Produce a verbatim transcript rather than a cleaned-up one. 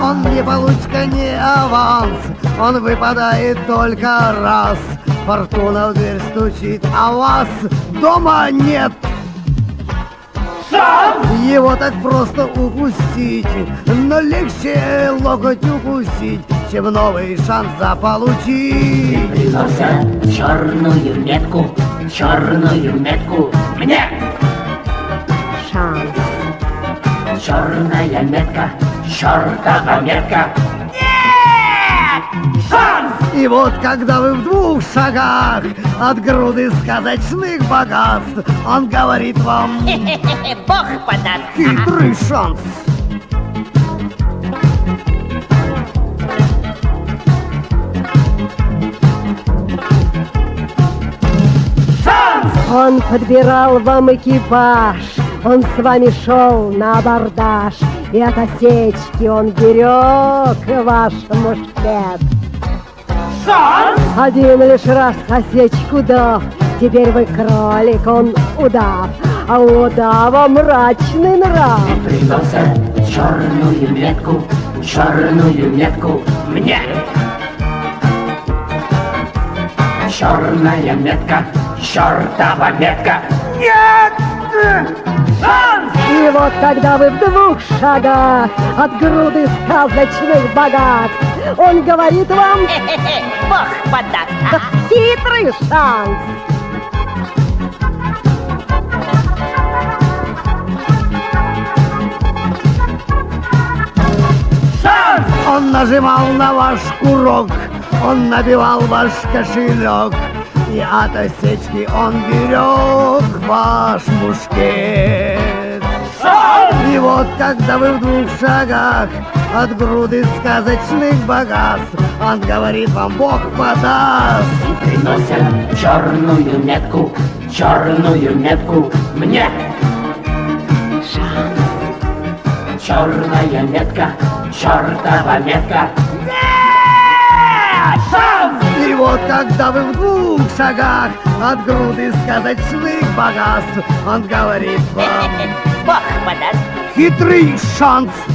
он не получка, не аванс, он выпадает только раз. Фортуна в дверь стучит, а вас дома нет. Шанс! Его так просто упустить, но легче локоть укусить, чем новый шанс заполучить. Приносят черную метку, черную метку мне. Шанс. Черная метка, чертова метка. Нет! Шанс! И вот когда вы в двух шагах от груды сказочных богатств, он говорит вам: Хе-хе-хе, Бог подаст. хитрый шанс. Он подбирал вам экипаж, он с вами шел на абордаж, и от осечки он берег ваш мушкет. Шанс! Один лишь раз осечку дав, теперь вы кролик, он удав, а у удава мрачный нрав. Приносят черную метку, черную метку мне. Черная метка, чертова метка. Нет! Шанс! И вот когда вы в двух шагах от груды сказочных богатств, он говорит вам: Хе-хе-хе, Бог подаст. Ага. хитрый шанс. Шанс! Он нажимал на ваш курок, он набивал ваш кошелек, и от осечки он берег ваш мушкет. Шанс! И вот когда вы в двух шагах от груды сказочных богатств, он говорит вам: Бог подаст. Приносят черную метку, черную метку мне. Шанс. Черная метка, чертова метка. Нет! Шанс! И вот когда вы в двух шагах от груды сказочных богатств, он говорит вам: Хе-хе-хе, Бог подаст. хитрый шанс.